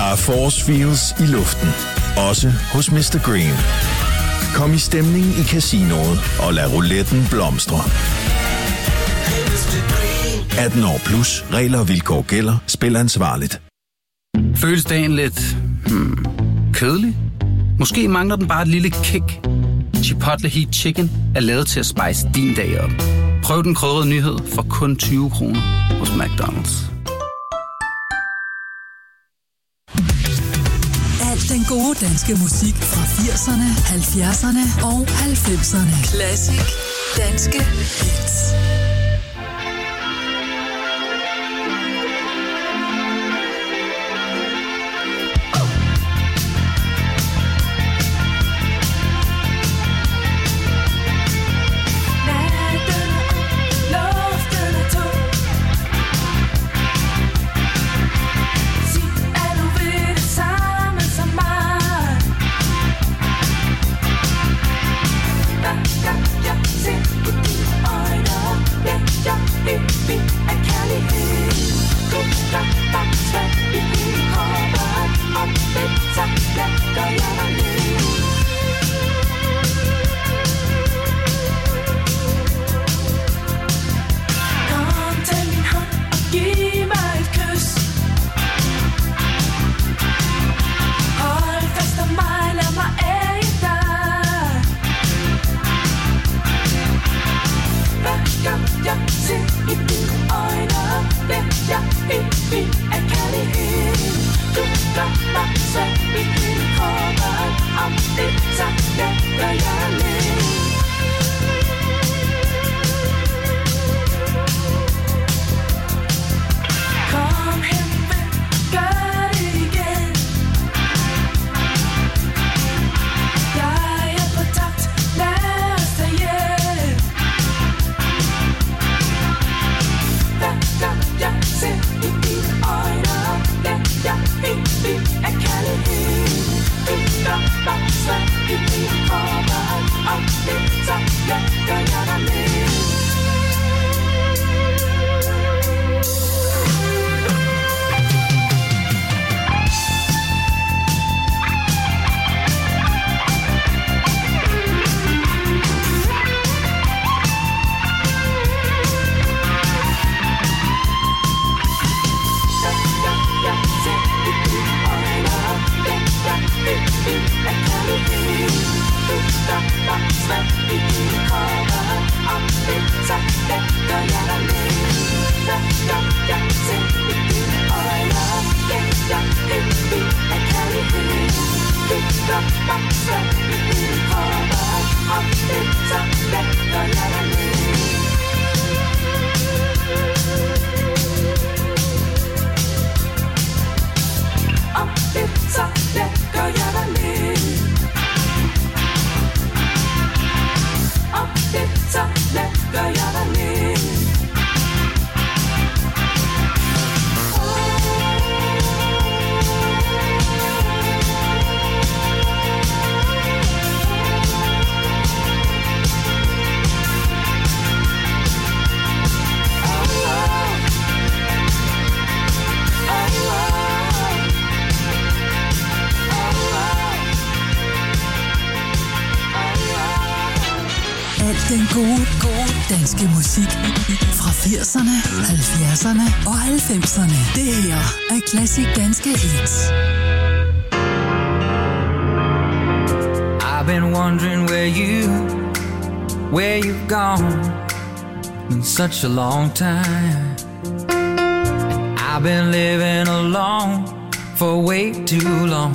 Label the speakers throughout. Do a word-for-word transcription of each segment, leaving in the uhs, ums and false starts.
Speaker 1: Der er force feels i luften, også hos mister Green. Kom i stemning i casinoet og lad rouletten blomstre. atten år plus, regler og vilkår gælder. Spil ansvarligt.
Speaker 2: Føles dagen lidt hmm, kedelig? Måske mangler den bare et lille kick. Chipotle Heat Chicken er lavet til at spice din dag op. Prøv den krydrede nyhed for kun tyve kroner hos McDonald's.
Speaker 3: Al den gode danske musik fra firserne, halvfjerdserne og halvfemserne. Classic danske hits. Den gode, gode danske musik fra firserne, halvfjerdserne og halvfemserne. Det her er Classic danske hits.
Speaker 4: I've been wondering where you, where you've gone in such a long time. And I've been living alone for way too long.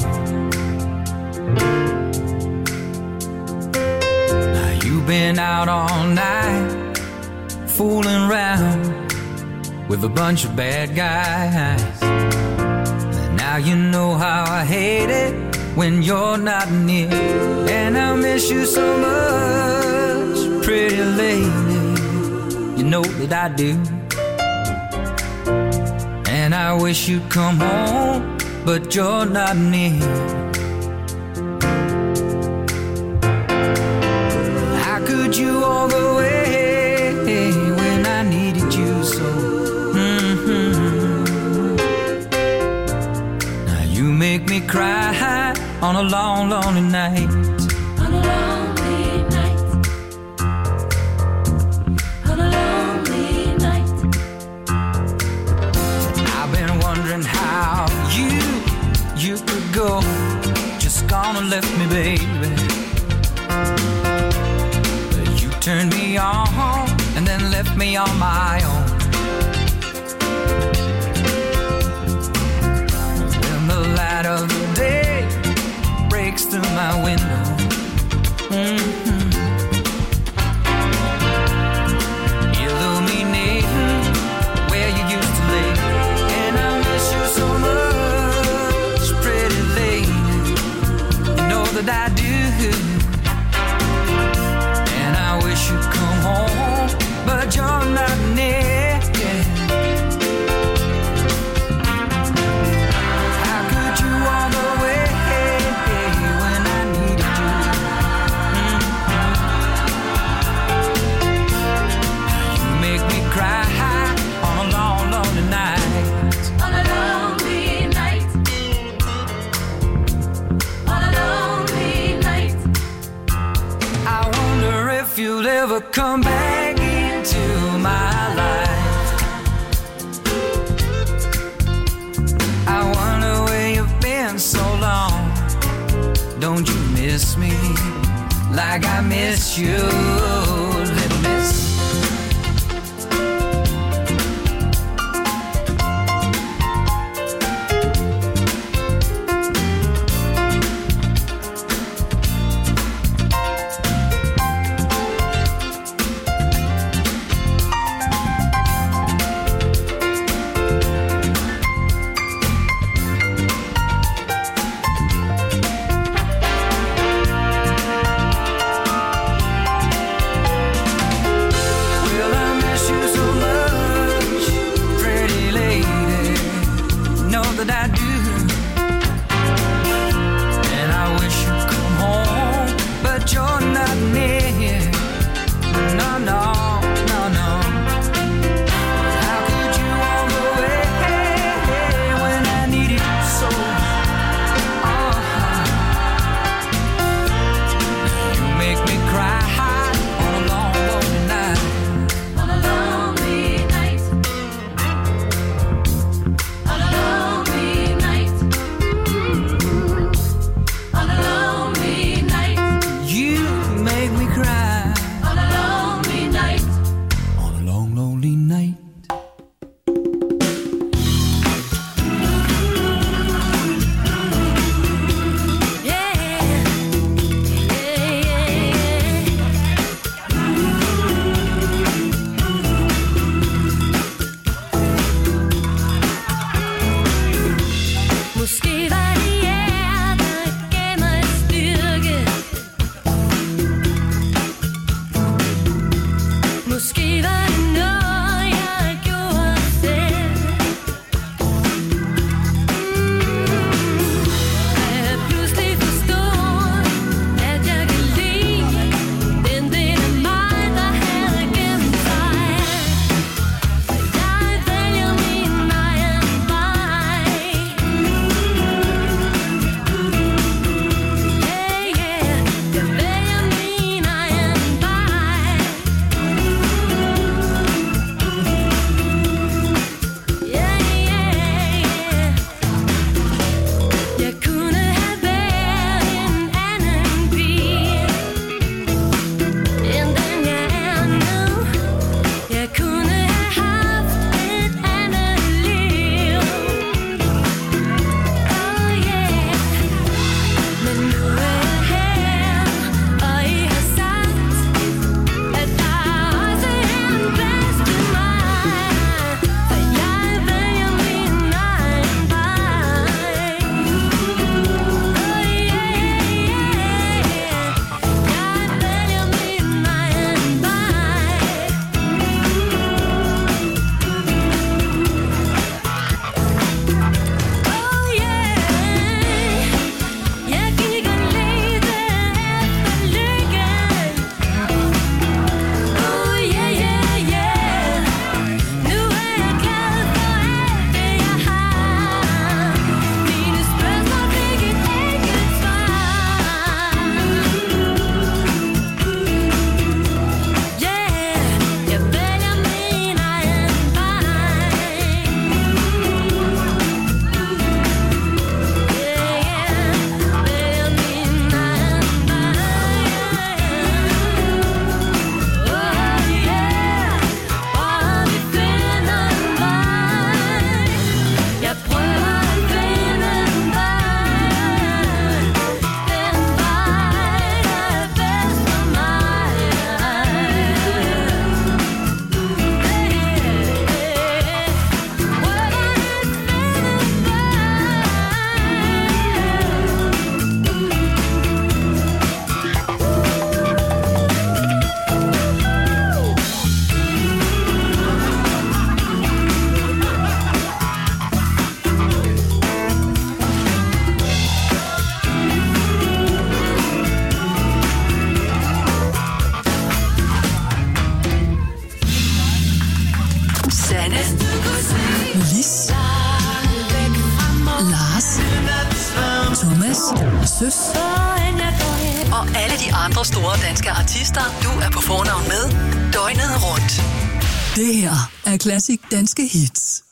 Speaker 4: Been out all night, fooling around with a bunch of bad guys. And now you know how I hate it when you're not near. And I miss you so much, pretty lady. You know that I do. And I wish you'd come home, but you're not near. You walk away when I needed you so. Mm-hmm. Now you may make me cry on a long, lonely night.
Speaker 5: On a lonely night. On a lonely night.
Speaker 4: I've been wondering how you, you could go. Just gone and left me, baby. But you turned me on and then left me on my own. When the light of the day breaks through my window, mm-hmm. illuminating where you used to lay. And I miss you so much, pretty lady. You know that I do. And I wish you'd come home, but you're not near. How could you walk away when I needed you? Mm-hmm. You make me cry on a long, lonely night.
Speaker 5: On a lonely night. On a lonely night.
Speaker 4: I wonder if you'll ever come back into my life. I wonder where you've been so long. Don't you miss me like I miss you, little miss? Well, I miss you so much, pretty lady. Know that I do. And I wish you'd come home, but you're not near. No, no, no, no. How could you walk away when I needed you so? Uh-huh. You make me cry on a long, lonely night.
Speaker 5: On a lonely night. On a lonely night.
Speaker 3: Søs og alle de andre store danske artister, du er på fornavn med døgnet rundt. Det her er Classic Danske Hits.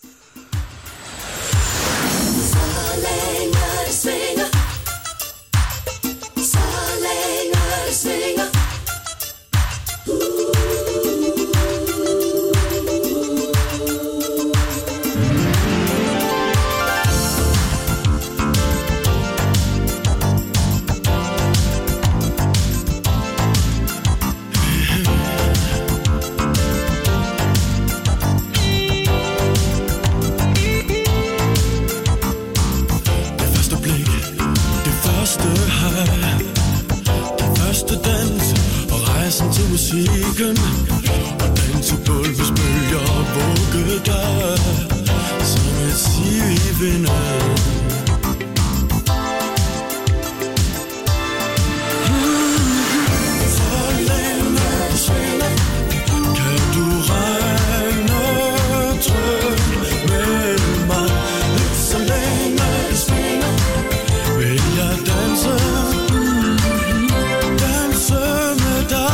Speaker 6: Musikken og dansegulvets bølger vugge dig som et siv i vinden. Så længe du svinger, kan du regne trygt med mig. Så længe du svinger, vil jeg danse, danse med dig.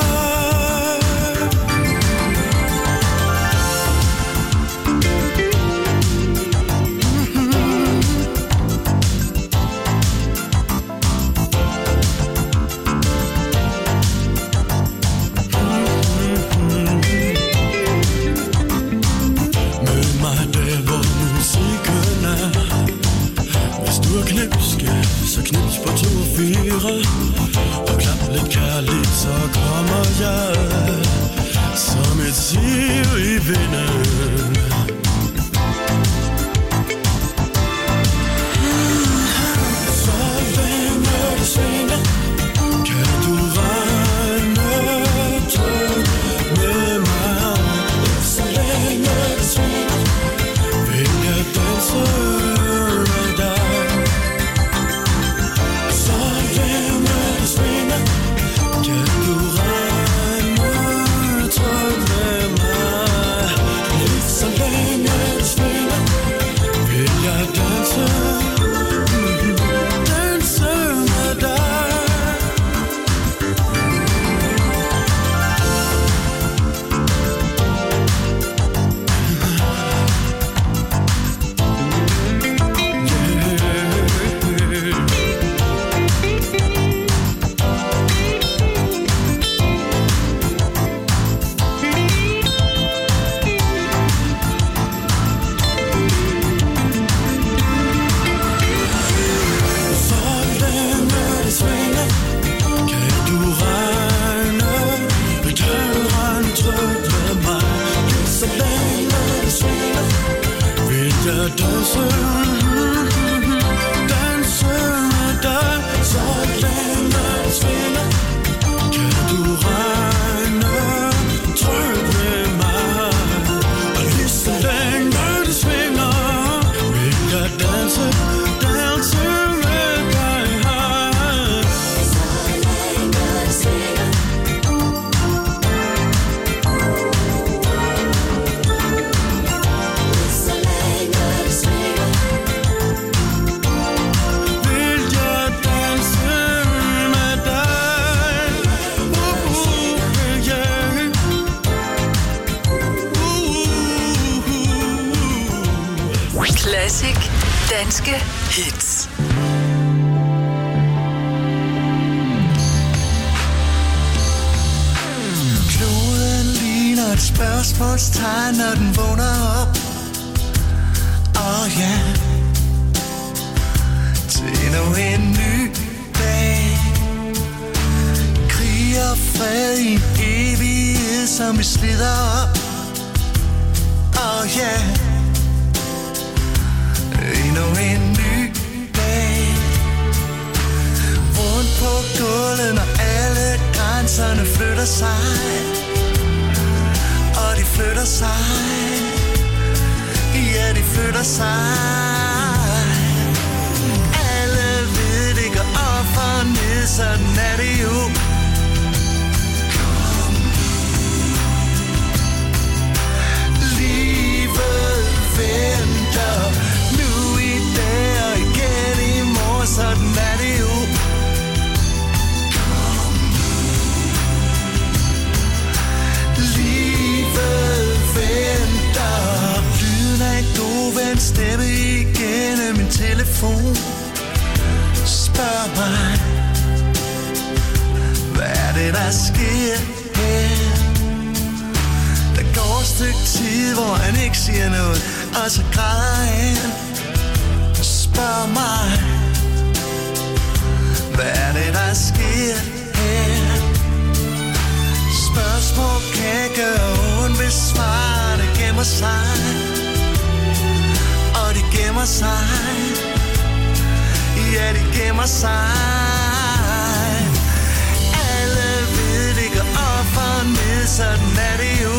Speaker 6: Så knips på to og fire og klap lidt kærligt, så kommer jeg som et siv i vinden. Så længe du svinger, kan du regne trygt med mig. Så længe du svinger, vil jeg danse med dig.
Speaker 3: Classic Danske Hits.
Speaker 6: Kloden ligner et spørgsmålstegn, når den vågner op. Åh oh, ja, yeah. Til endnu en ny dag. Krig og fred i en evighed, som vi slider op. Åh oh, ja, yeah. Endnu en ny dag. Rundt på gulvet, når alle grænserne flytter sig. Og de flytter sig. Ja, de flytter sig. Alle ved, det går op og ned, sådan er det jo. Livet venter. Sådan er det jo. igennem min telefon. Spørg mig, hvad er det der sker her? Der går et stykke tid, hvor han ikke siger noget, og så græder han. Spørg mig, hvad er det der sker her? Spørgsmål kan gøre ondt, hvis svarene gemmer sig. Og de gemmer sig. Ja, de gemmer sig. Alle ved, det går op og ned, sådan er det jo.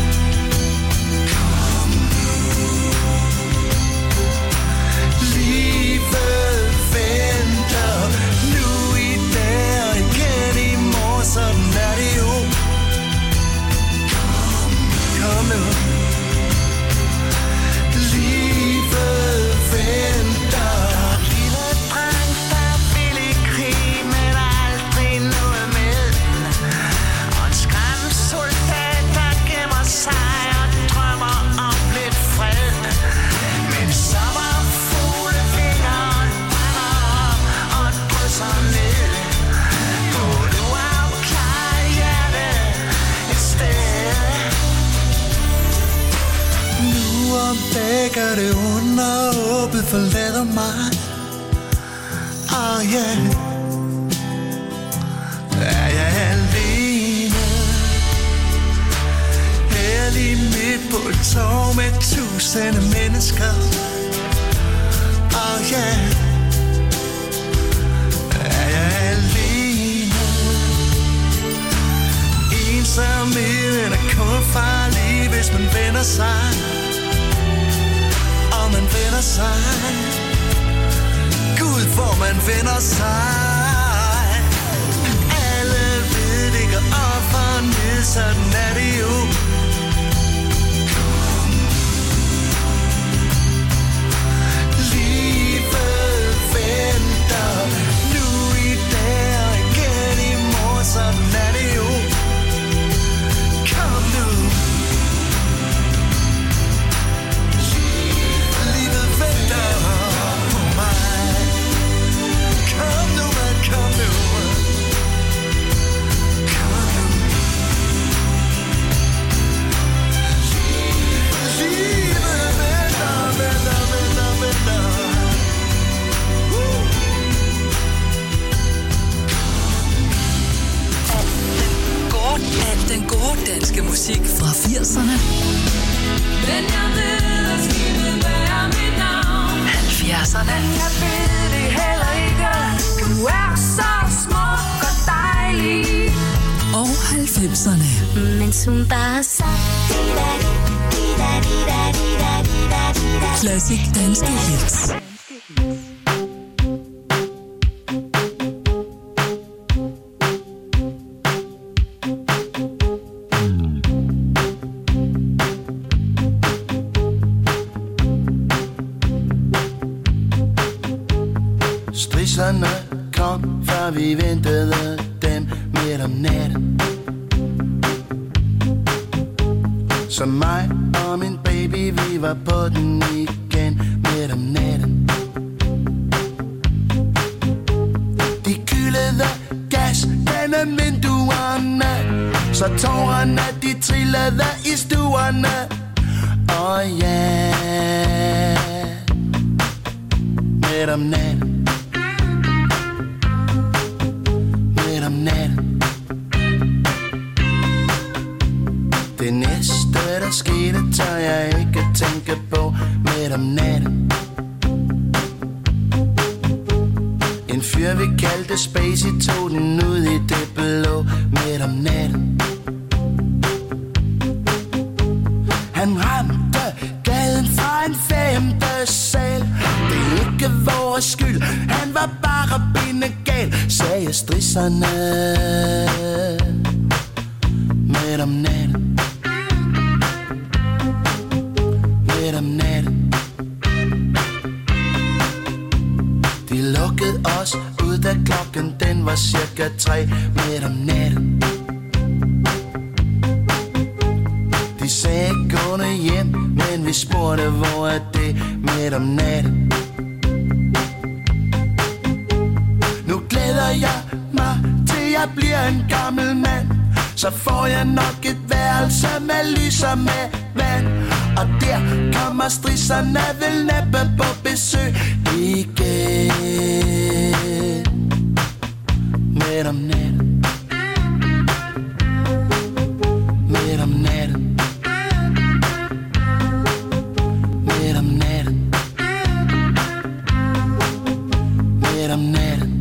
Speaker 6: Livet venter nu i dag og igen i morgen, sådan er det jo. Kom nu. Livet venter. Lille dreng, der vil i krig, men aldrig noget med. Og en skræmt soldat, der gemmer sig og drømmer om lidt fred. Men sommerfugle vinger brænder op og drysser ned. Gå du afklaret hjerte et sted. Nu om vækker det under åbent forlader mig. Oh yeah. Er jeg alene her lige midt på et torv med tusinde mennesker. Oh yeah. Er jeg alene? Ensomheden er kun farlig, hvis man vender sig. Og man vender sig. Gud, hvor man vender sig. Alle ved, det går op og ned, sådan er det jo. Livet venter nu i dag og igen i morgen, sådan er det jo. Kom nu. Livet venter på mig. Kom nu, man, kom nu. Kom nu. Livet venter, venter, venter, venter.
Speaker 3: Al den gode danske musik fra firserne,
Speaker 5: Men jeg ved, at skibet bærer mit navn.
Speaker 3: halvfjerdserne
Speaker 5: Jeg ved det heller ikke. Du er så smuk og dejlig.
Speaker 3: og halvfemserne.
Speaker 7: Mens hun bare sang.
Speaker 3: Klassik danske hits.
Speaker 6: Strisserne kom, før vi ventede dem midt om natten. Så mig og min baby, vi var på den igen midt om natten. De kyldede gas gennem vinduerne, så tårerne de trillede i stuerne. Åh oh ja, yeah. Midt om natten. Midt om natten. Det næste der skete, tør jeg ikke tænke på. Midt om natten. En fyr vi kaldte Spacey tog den ud i det blå. Midt om natten. Han ramte gaden fra en femte sal. Det er ikke vores skyld, han var bare bindegal, sagde strisserne. Midt om natten. Midt om natten. De lukkede os ud, da klokken den var cirka tre. Midt om natten. De sagde gå nu hjem, men vi
Speaker 8: vi spurgte, hvor er det midt om natten. Nu glæder jeg mig til jeg bliver en gammel mand. Så får jeg nok et værelse med lys og med vand. Og der kommer strisserne vel næppe på besøg igen. Midt om natten. Midt om natten. Midt om natten. Midt om natten.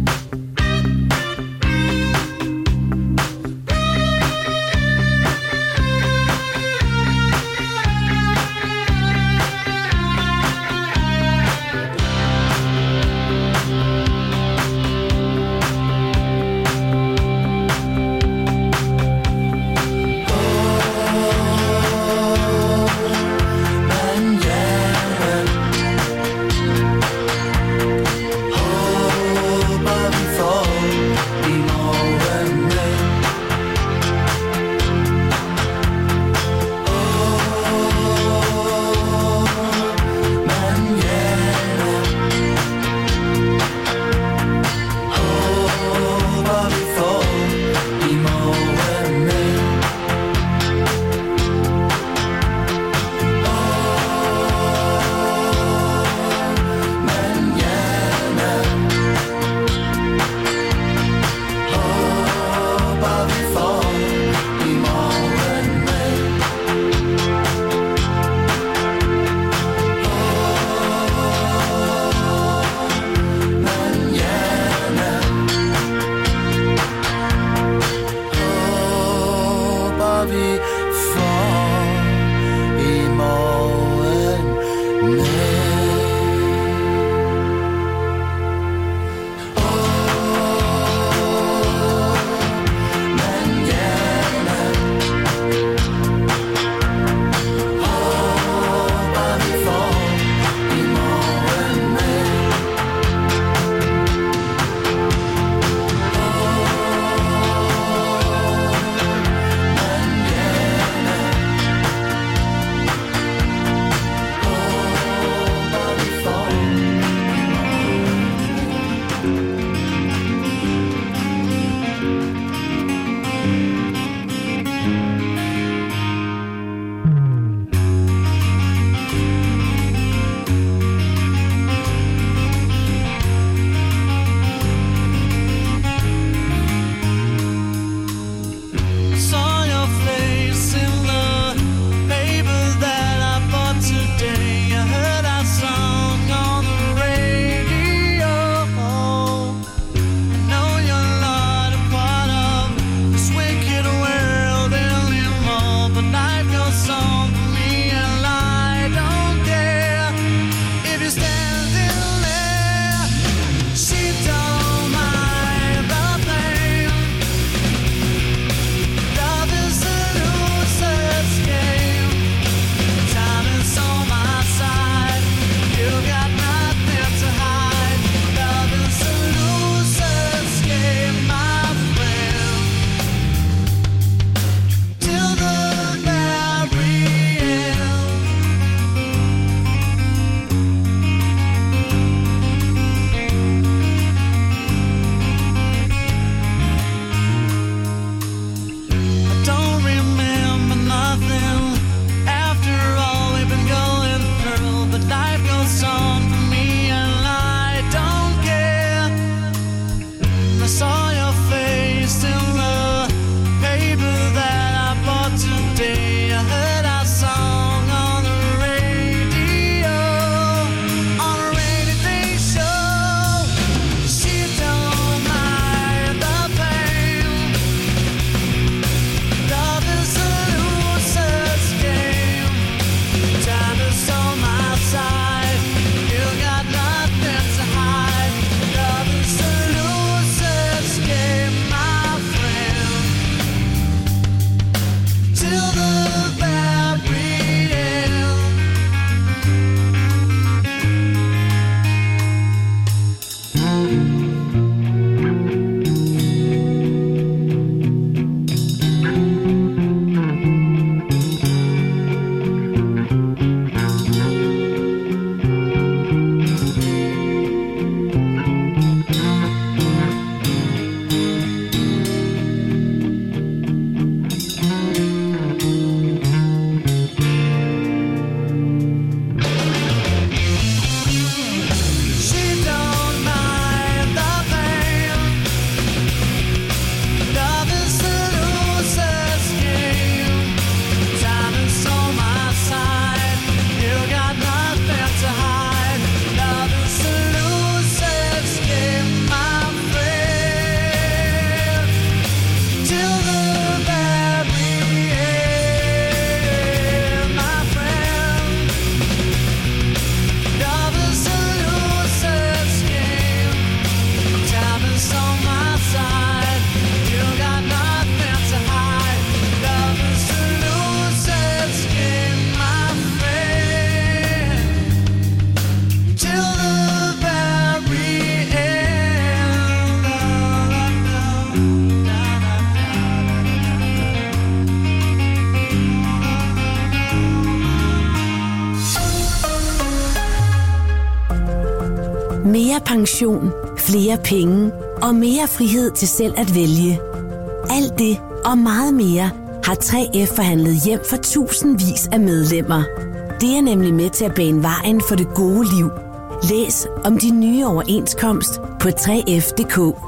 Speaker 9: Mere pension, flere penge og mere frihed til selv at vælge. Alt det og meget mere har tre F forhandlet hjem for tusindvis af medlemmer. Det er nemlig med til at bane vejen for det gode liv. Læs om de nye overenskomst på tre F punktum d k.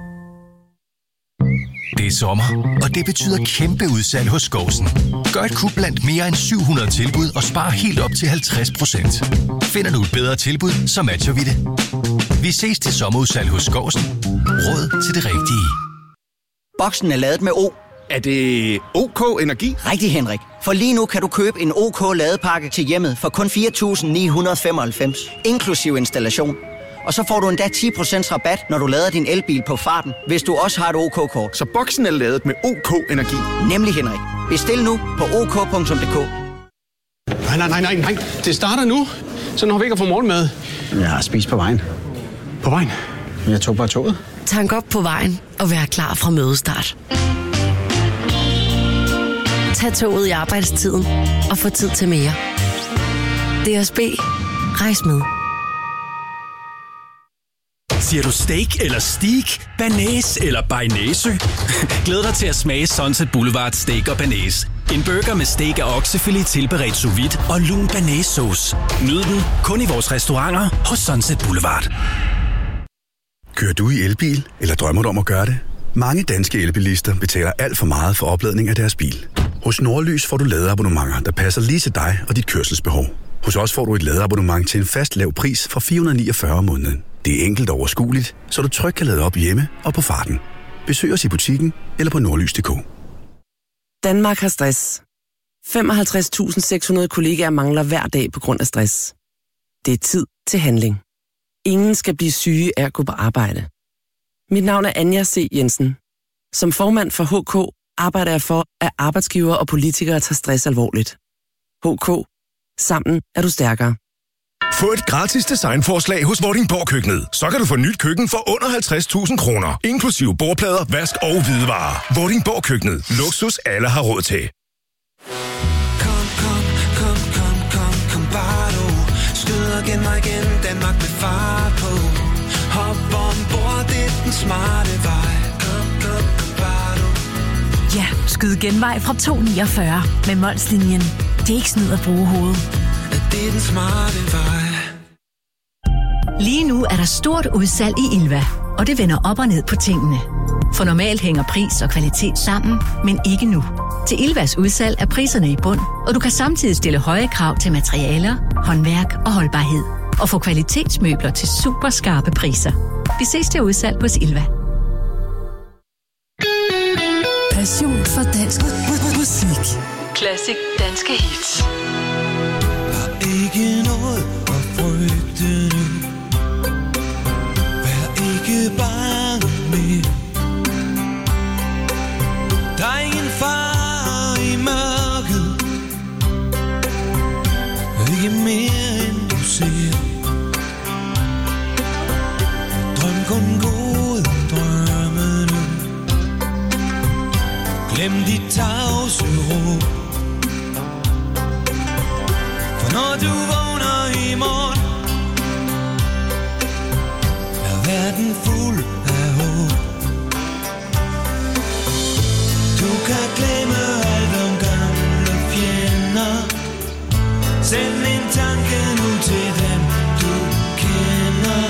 Speaker 10: Det er sommer, og det betyder kæmpe udsalg hos Skovsen. Gør et kup blandt mere end syv hundrede tilbud og spar helt op til halvtreds procent. Finder du et bedre tilbud, så matcher vi det. Vi ses til sommerudsalg hos Skovsen. Råd til det rigtige.
Speaker 11: Boksen er ladet med O.
Speaker 12: Er det OK Energi?
Speaker 11: Rigtig, Henrik. For lige nu kan du købe en OK ladepakke til hjemmet for kun fire tusind ni hundrede femoghalvfems, inklusiv installation. Og så får du endda ti procent rabat, når du lader din elbil på farten, hvis du også har et OK-kort.
Speaker 12: Så boksen er ladet med OK Energi?
Speaker 11: Nemlig, Henrik. Bestil nu på ok punktum d k.
Speaker 12: Nej, nej, nej, nej, nej. Det starter nu. Så når vi ikke har fået morgenmad.
Speaker 11: Jeg har spist på vejen.
Speaker 12: På vejen?
Speaker 11: Jeg tog bare toget.
Speaker 13: Tank op på vejen og vær klar fra mødestart. Tag toget i arbejdstiden og få tid til mere. D S B. Rejs med.
Speaker 14: Siger du steak eller steak, banæs eller bearnaise? Glæd dig til at smage Sunset Boulevard Steak og Banæs. En burger med steak og oksefilet tilberedt sous vide og lun banæssauce. Nyd den kun i vores restauranter hos Sunset Boulevard.
Speaker 15: Kører du i elbil, eller drømmer du om at gøre det? Mange danske elbilister betaler alt for meget for opladning af deres bil. Hos Nordlys får du ladeabonnementer, der passer lige til dig og dit kørselsbehov. Hos os får du et ladeabonnement til en fast lav pris fra fire hundrede niogfyrre om måneden. Det er enkelt og overskueligt, så du trygt kan lade op hjemme og på farten. Besøg os i butikken eller på nordlys punktum d k.
Speaker 13: Danmark har stress. femoghalvtreds tusind seks hundrede kollegaer mangler hver dag på grund af stress. Det er tid til handling. Ingen skal blive syge af at gå på arbejde. Mit navn er Anja C. Jensen. Som formand for H K arbejder jeg for, at arbejdsgivere og politikere tager stress alvorligt. H K. Sammen er du stærkere.
Speaker 1: Få et gratis designforslag hos Vordingborg Køkkenet. Så kan du få nyt køkken for under halvtreds tusind kroner. Inklusive bordplader, vask og hvidevarer. Vordingborg Køkkenet. Luksus alle har råd til.
Speaker 16: Kom, kom, kom, kom, kom, kom bare du. Skyd og gen mig igen, Danmark med fart på. Hop ombord, det er den smarte vej. Kom, kom, kom bare du.
Speaker 17: Ja, skyd genvej fra to niogfyrre med Molslinjen. Det er ikke snyd at bruge hovedet.
Speaker 16: Det er den smarte vej.
Speaker 17: Lige nu er der stort udsalg i Ilva, og det vender op og ned på tingene. For normalt hænger pris og kvalitet sammen, men ikke nu. Til Ilvas udsalg er priserne i bund, og du kan samtidig stille høje krav til materialer, håndværk og holdbarhed. Og få kvalitetsmøbler til super skarpe priser. Vi ses til udsalg hos Ilva.
Speaker 3: Passion for dansk musik.
Speaker 18: Classic danske hits.
Speaker 16: Ikke noget at frygte nu. Vær ikke bange mere. Der er ingen fare i mørket. Ikke mere end du ser. Drøm kun gode drømme nu. Glem dit tavse råb. Når du vågner i morgen, er verden fuld af håb. Du kan glemme alt om gamle fjender. Send en tanke nu til dem, du kender.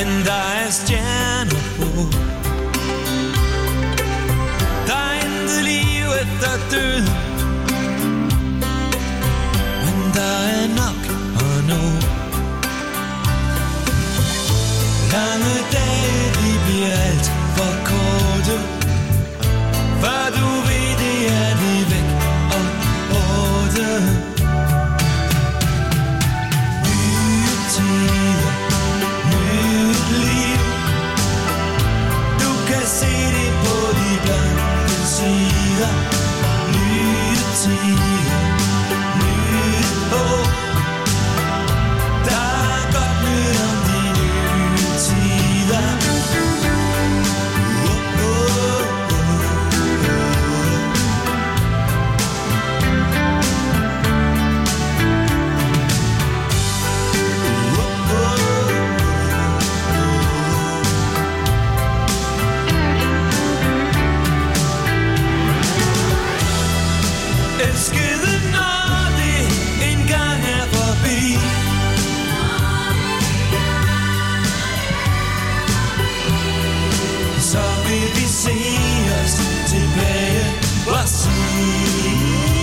Speaker 16: men der er stjerner på. Der er intet liv efter død, men der er nok at nå. Lange dage, de bliver alt for korte, før du ved det er de væk og borte. Nye tider, nyt liv, du kan se det på de blanke sider. Nye tider, nyt håb, der er godt nyt om de nye tider. Elskede, når det engang er forbi, så vil vi se os tilbage og sige,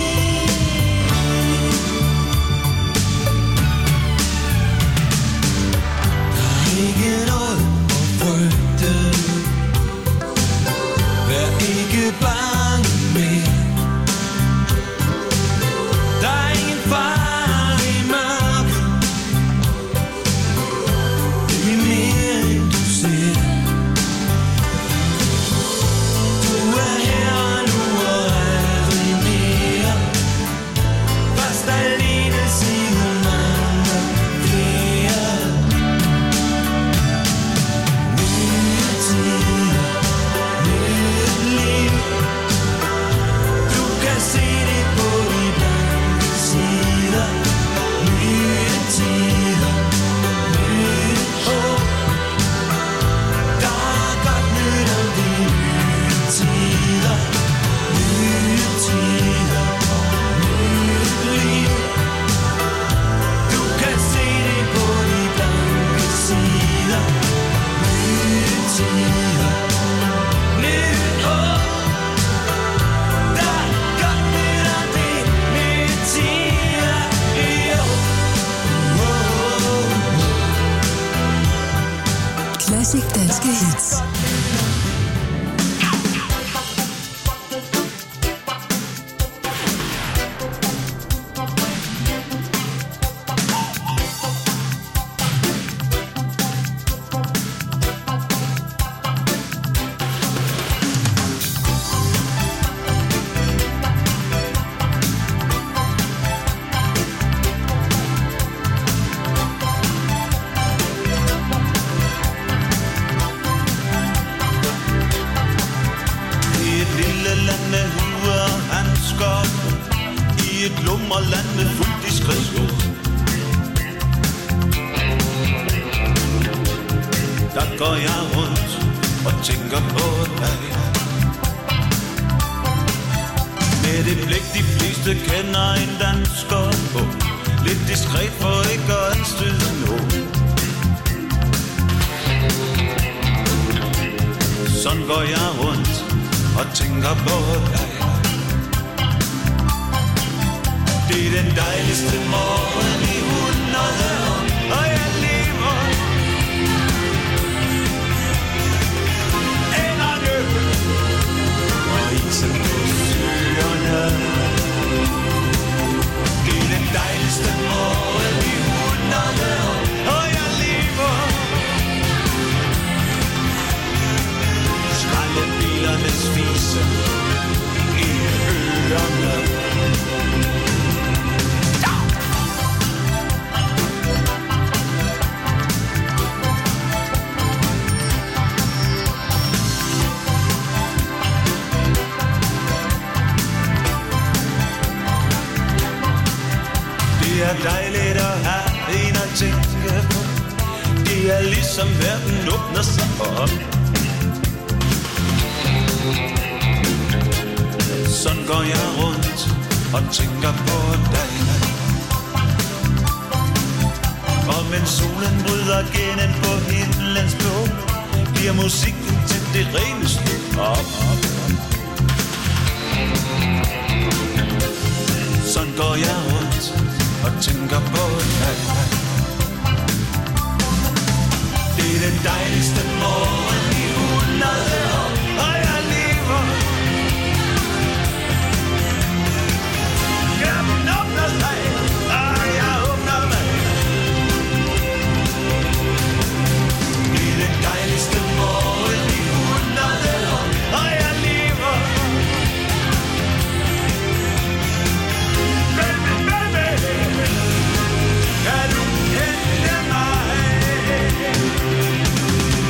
Speaker 16: der er ikke noget at frygte, vær ikke bange mere. Der er ingen far i mørket, det er mere end du ser. Du er her nu og aldrig mere, først alene siden andre flere. Nye tider, nyt liv, du kan se det på de blanke sider. Nye tider, nyt håb, der er godt nyt om de nye tider. Nye tider, nyt liv, du kan se det på de blanke sider. Nye tider, nyt håb, der er godt nyt om de nye tider. Jo.
Speaker 3: Classic danske hits.
Speaker 16: I et lille land med huer og handsker, i et lummerland med fuldt diskretion, der går jeg rundt og tænker på dig. Med det blik de fleste kender en dansker på, lidt diskret for ikke at anstøde nogen. Sådan går jeg rundt og tænker på dig. Det er den dejligste morgen i hundrede år, og jeg lever enderne og isen på søerne. Det er den dejligste morgen i hundrede år, og jeg lever skraldebilernes vise i ørerne. Det er dejligt at have en at tænke på. Det er ligesom verden åbner sig op. Sådan går jeg rundt og tænker på dig.
Speaker 19: Og mens solen bryder gennem på himlens blå, bliver musikken til det reneste op. Sådan går jeg rundt og tænker på dig. Det er den dejligste morgen i hundrede år, og jeg lever. Jamen åbner sig, og jeg åbner mig. Det er den dejligste morgen i hundrede år, og jeg lever. Baby, baby, kan du kende mig?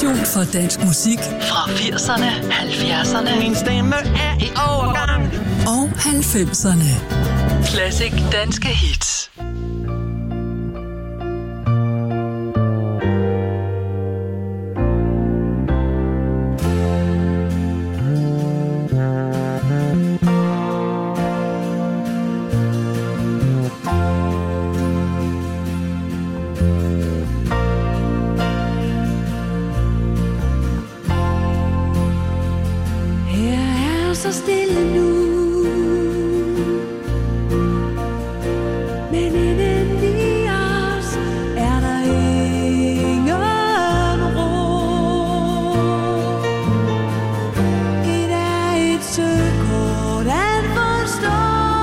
Speaker 3: passion for dansk musik
Speaker 18: fra firserne, halvfjerdserne. Min stemme er i overgang.
Speaker 3: Og halvfemserne.
Speaker 18: Classic danske hits.
Speaker 5: Så stille nu, men inden i os er der ingen ro. Et er et søkort at forstå.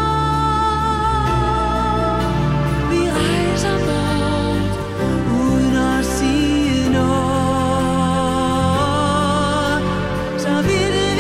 Speaker 5: Vi rejser bort uden at sige noget, så vi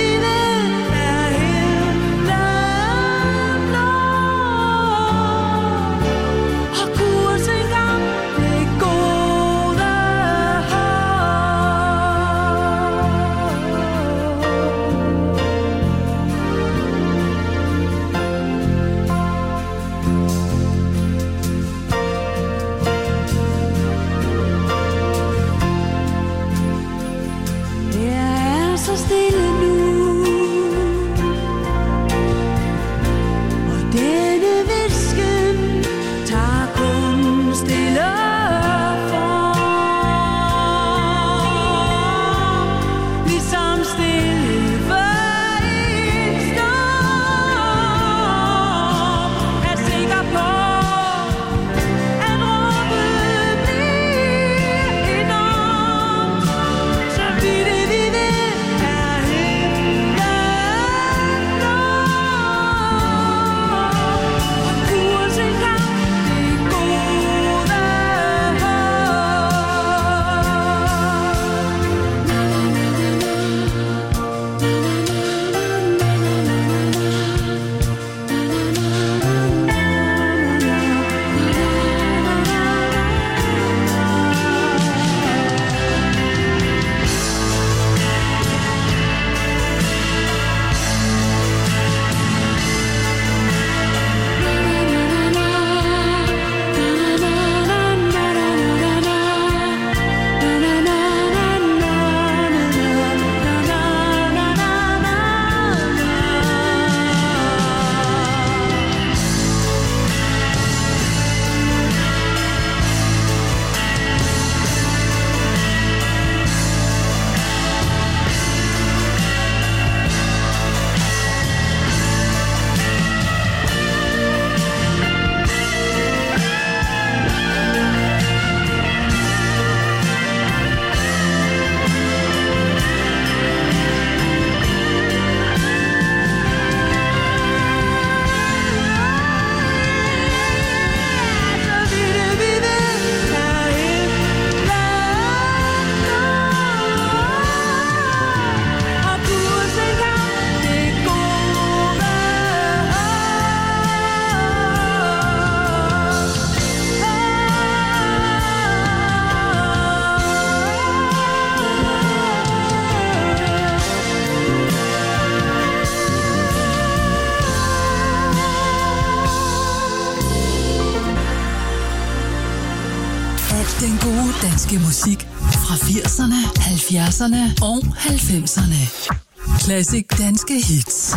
Speaker 3: Den gode danske musik fra firserne, halvfjerdserne og halvfemserne. Classic danske hits.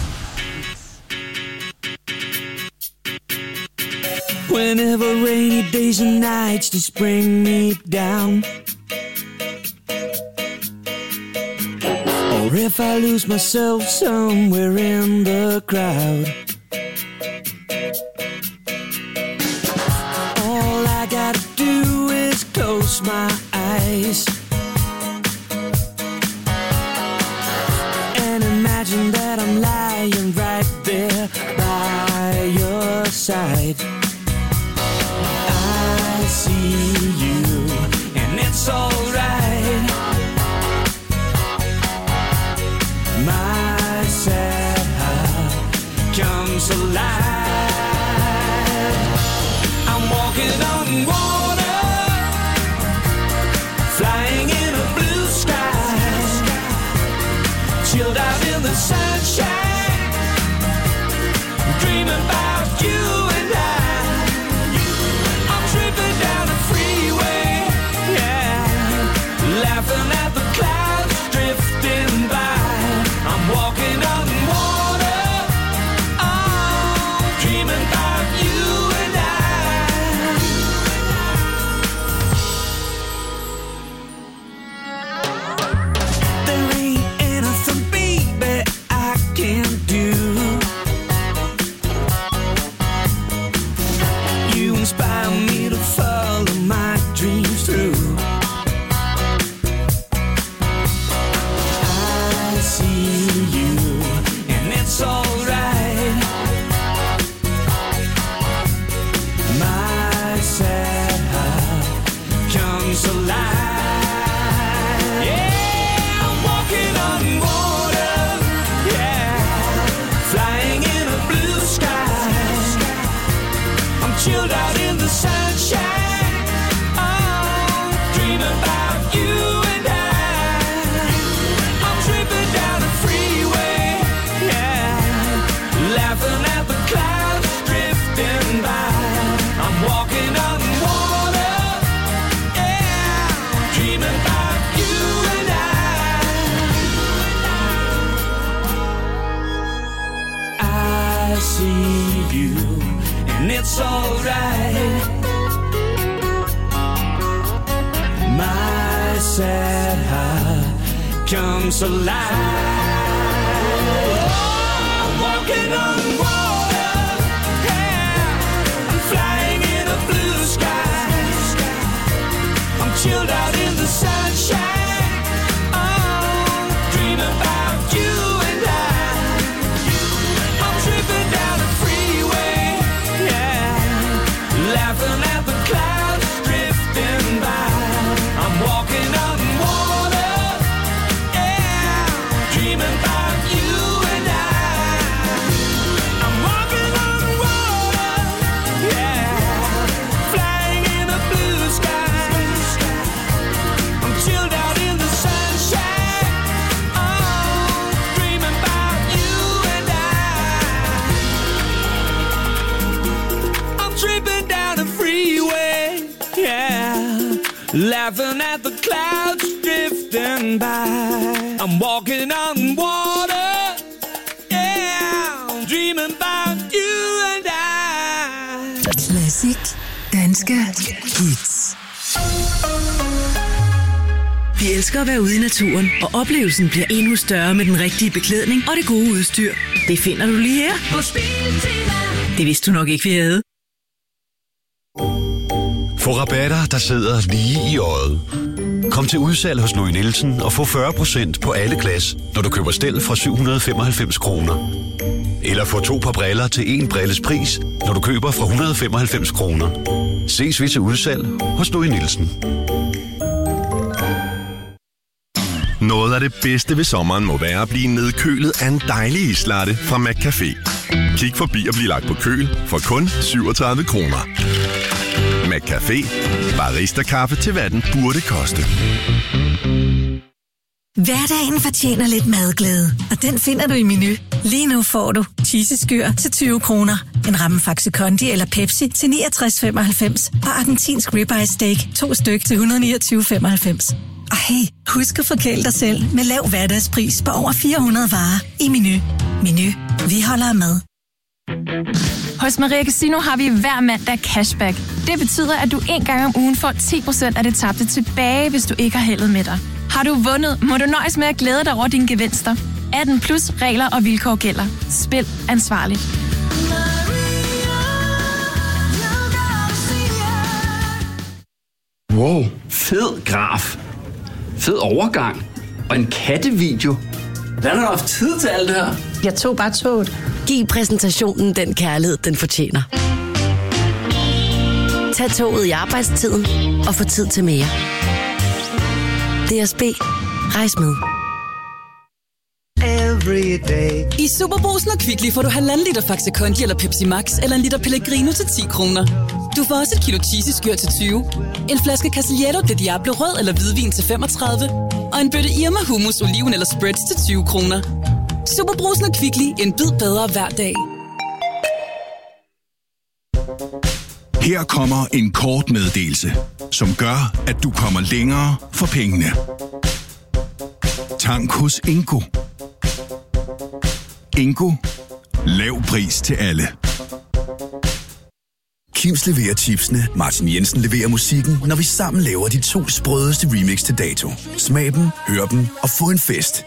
Speaker 20: Whenever rainy days and nights just bring me down, or if I lose myself somewhere in the crowd, all I gotta do is close my eyes and imagine that I'm lying right there by your side. I see you and it's alright. My sad heart comes alive. I'm walking on water, flying in a blue sky. see you, and it's alright. My sad heart comes alive. Oh, I'm walking on water, yeah. I'm flying in a blue sky. I'm chilled out in the sunshine. Oh, dream about you and I. I'm tripping down the freeway, yeah. Laughing at the clouds drifting by. I'm walking on water, yeah. Dreaming about you and I. I'm walking on water, yeah. Flying in a blue sky. I'm chilled out in the sunshine. Oh, dreaming about you and I. I'm tripping down the freeway, yeah. Laughing at the clouds drifting by. I'm walking on water, yeah. Dreaming about you and I.
Speaker 3: Klassik danske hits.
Speaker 21: Vi elsker at være ude i naturen, og oplevelsen bliver endnu større med den rigtige beklædning og det gode udstyr. Det finder du lige her. Det vidste du nok ikke, vi havde.
Speaker 22: Få rabatter, der sidder lige i øjet. Kom til udsalg hos Louis Nielsen og få fyrre procent på alle glas, når du køber stel fra syv hundrede og femoghalvfems kroner. Eller få to par briller til en brilles pris, når du køber fra et hundrede og femoghalvfems kroner. Ses vi til udsalg hos Louis Nielsen.
Speaker 23: Noget af det bedste ved sommeren må være at blive nedkølet af en dejlig islatte fra McCafé. Kig forbi og bliv lagt på køl for kun syvogtredive kroner. McCafé. Barista-kaffe til hvad den burde koste.
Speaker 24: Hverdagen fortjener lidt madglæde, og den finder du i Menu. Lige nu får du cheeseskyr til tyve kroner, en ramme Faxe Kondi eller Pepsi til niogtres femoghalvfems og argentinsk ribeye steak to styk til et hundrede og niogtyve femoghalvfems. Og hey, husk at forkæle dig selv med lav hverdagspris på over fire hundrede varer i Menu. Menu. Vi holder med.
Speaker 25: Hos Maria Casino har vi hver mandag cashback. Det betyder, at du en gang om ugen får ti procent af det tabte tilbage, hvis du ikke har heldet med dig. Har du vundet, må du nøjes med at glæde dig over dine gevinster. atten plus regler og vilkår gælder. Spil ansvarligt.
Speaker 2: Wow, fed graf. Fed overgang. Og en kattevideo. Hvordan har du haft tid til alt det her?
Speaker 9: Jeg tog bare toget. Giv præsentationen den kærlighed, den fortjener. Tag toget i arbejdstiden og få tid til mere. D S B. Rejs med.
Speaker 21: I Superbrugsen og Kvickly får du halvanden liter Faxe Kondi eller Pepsi Max eller en liter Pellegrino til ti kroner. Du får også et kilo cheeseskyr til tyve, en flaske Castillejo de Diablo rød eller hvidvin til femogtredive og en bøtte Irma hummus, oliven eller spreads til tyve kroner. Superbrugsen og Kvickly, en bid bedre hver dag.
Speaker 1: Her kommer en kort meddelelse, som gør, at du kommer længere for pengene. Tank hos Ingo. Ingo. Lav pris til alle. Kims leverer chipsene, Martin Jensen leverer musikken, når vi sammen laver de to sprødeste remix til dato. Smag dem, hør dem og få en fest.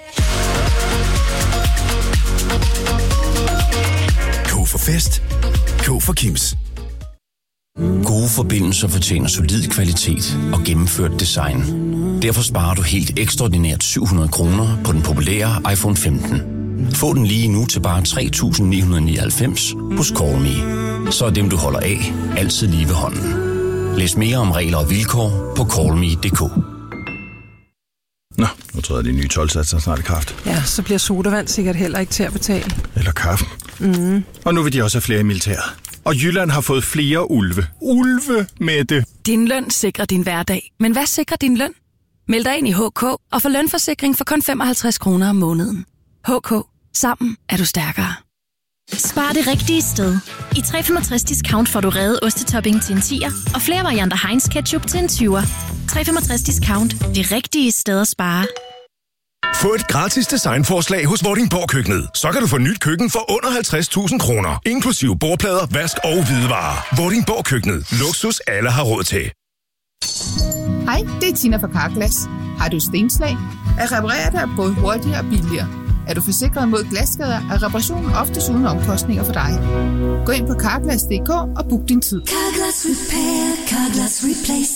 Speaker 1: K for fest. K for Kims.
Speaker 26: Gode forbindelser fortjener solid kvalitet og gennemført design. Derfor sparer du helt ekstraordinært syv hundrede kroner på den populære iPhone femten. Få den lige nu til bare tre tusind ni hundrede nioghalvfems hos Callme. Så er dem, du holder af, altid lige ved hånden. Læs mere om regler og vilkår på callme punktum d k.
Speaker 15: Nå, nu træder de nye tolvsatser snart i kraft.
Speaker 27: Ja, så bliver sodavand sikkert heller ikke til at betale.
Speaker 15: Eller kaffe.
Speaker 27: Mm.
Speaker 15: Og nu vil de også have flere i militæret. Og Jylland har fået flere ulve. Ulve med det.
Speaker 17: Din løn sikrer din hverdag. Men hvad sikrer din løn? Meld dig ind i H K og få lønforsikring for kun femoghalvtreds kroner om måneden. H K. Sammen er du stærkere.
Speaker 28: Spar det rigtige sted. I tre komma femogtres discount får du reddet ostetopping til en tier og flere varianter Heinz ketchup til en tyver. tre komma femogtres discount. Det rigtige sted at spare.
Speaker 1: Få et gratis designforslag hos Vordingborg Køkkenet. Så kan du få nyt køkken for under halvtreds tusind kroner. Inklusive bordplader, vask og hvidevarer. Vordingborg Køkkenet. Luksus alle har råd til.
Speaker 4: Hej, det er Tina fra Carglass. Har du stenslag? At reparere det er både hurtigere og billigere. Er du forsikret mod glasskader, er reparationen oftest uden omkostninger for dig. Gå ind på carglass punktum d k og book din tid.
Speaker 3: Carglass Repair, Carglass Replace.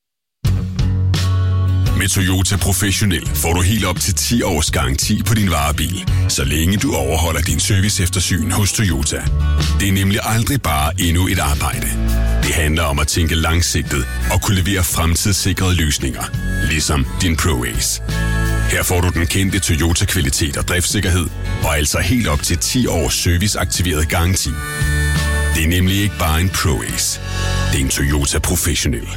Speaker 6: Med Toyota Professionel får du helt op til ti års garanti på din varebil, så længe du overholder din serviceeftersyn hos Toyota. Det er nemlig aldrig bare endnu et arbejde. Det handler om at tænke langsigtet og kunne levere fremtidssikrede løsninger, ligesom din ProAce. Her får du den kendte Toyota-kvalitet og driftssikkerhed, og altså helt op til ti års serviceaktiveret garanti. Det er nemlig ikke bare en ProAce. Det er en Toyota Professionel.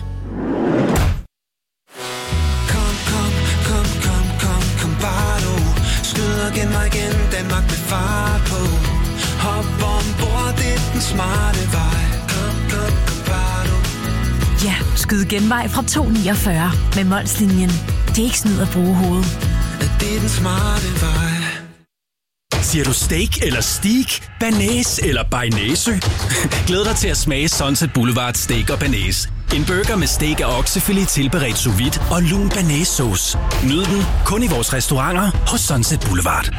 Speaker 16: Igen mig igen, Danmark med fart på. Hop ombord, det er den smarte vej. Kom, kom, kom, bare du.
Speaker 24: Ja, skyd genvej fra to niogfyrre med Molslinjen. Det er ikke snyd at bruge hovedet.
Speaker 16: Det er den smarte vej.
Speaker 7: Siger du steak eller steak, banæs eller bearnaise? Glæd dig til at smage Sunset Boulevard Steak og Banæs. En burger med steak og oksefilet tilberedt sous vide og lun banæssauce. Nyd den kun i vores restauranter hos Sunset Boulevard.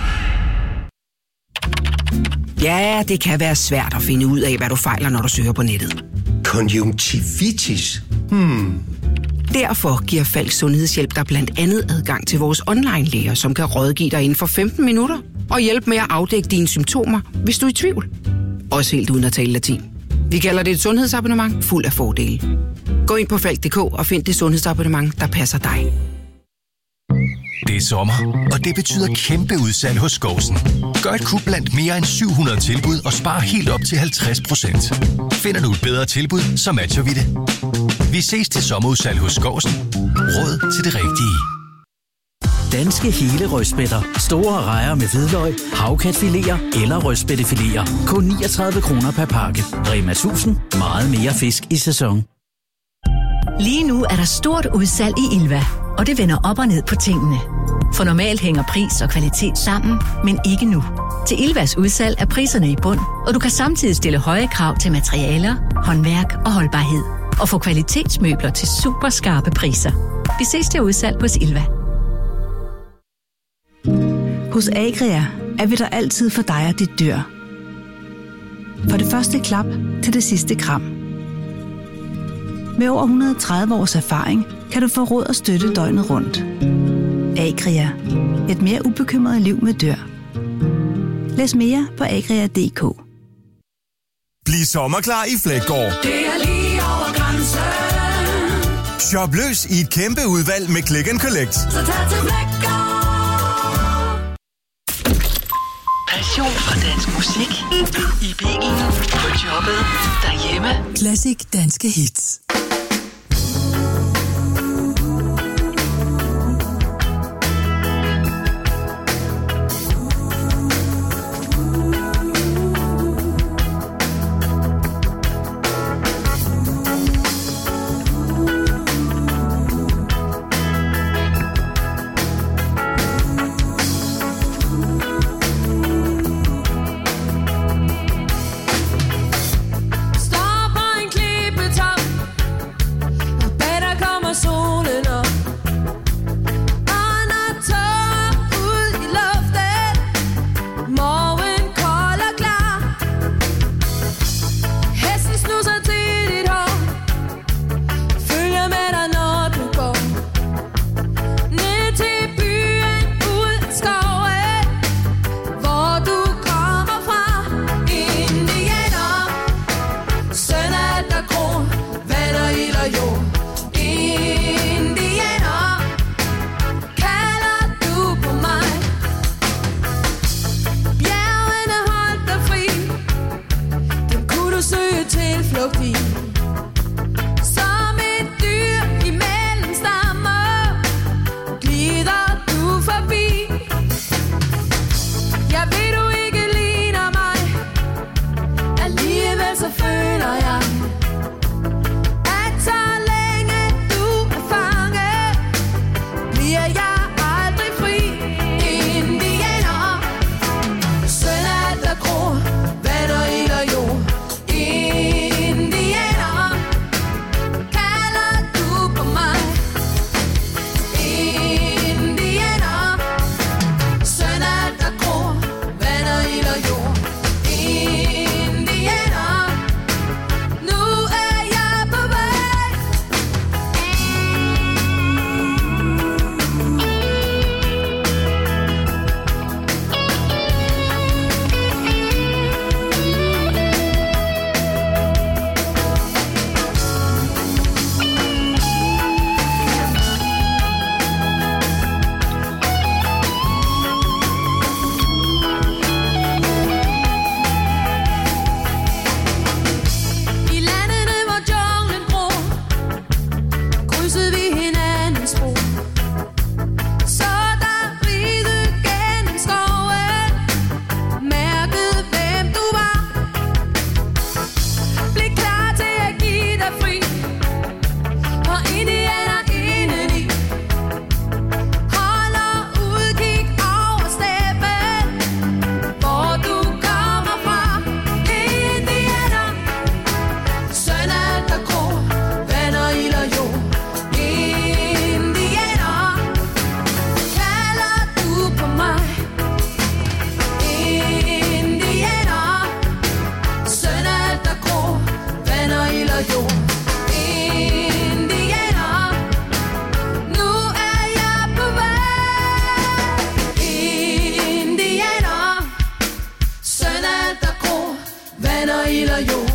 Speaker 8: Ja, det kan være svært at finde ud af, hvad du fejler, når du søger på nettet.
Speaker 10: Konjunktivitis? Hmm.
Speaker 8: Derfor giver Falk Sundhedshjælp dig blandt andet adgang til vores online-læger, som kan rådgive dig inden for femten minutter og hjælpe med at afdække dine symptomer, hvis du er i tvivl. Også helt uden at tale latin. Vi kalder det et sundhedsabonnement fuld af fordele. Gå ind på falk punktum d k og find det sundhedsabonnement, der passer dig.
Speaker 11: Det er sommer, og det betyder kæmpe udsalg hos Skousen. Gør et kub blandt mere end syv hundrede tilbud og spar helt op til halvtreds procent. Finder du et bedre tilbud, så matcher vi det. Vi ses til sommerudsalg hos Skousen. Råd til det rigtige.
Speaker 12: Danske hele rødspætter. Store rejer med hvidløg, havkatfiléer eller rødspættefiléer. Kun niogtredive kroner per pakke. Rema tusind. Meget mere fisk i sæson.
Speaker 17: Lige nu er der stort udsalg i Ilva, og det vender op og ned på tingene. For normalt hænger pris og kvalitet sammen, men ikke nu. Til Ilvas udsalg er priserne i bund, og du kan samtidig stille høje krav til materialer, håndværk og holdbarhed. Og få kvalitetsmøbler til super skarpe priser. Vi ses til udsalg hos Ilva.
Speaker 14: Hos Agria er vi der altid for dig og dit dyr. For det første klap til det sidste kram. Med over et hundrede og tredive års erfaring kan du få råd og støtte døgnet rundt. Agria. Et mere ubekymret liv med dyr. Læs mere på agria punktum d k.
Speaker 29: Bliv sommerklar i Fleggaard.
Speaker 5: Det er lige over grænsen.
Speaker 29: Shop løs i et kæmpe udvalg med Click and Collect.
Speaker 5: Så tag til Fleggaard.
Speaker 18: Passion for dansk musik. I bilen, på jobbet, derhjemme.
Speaker 3: Classic danske hits.
Speaker 5: Står på en klippetop jo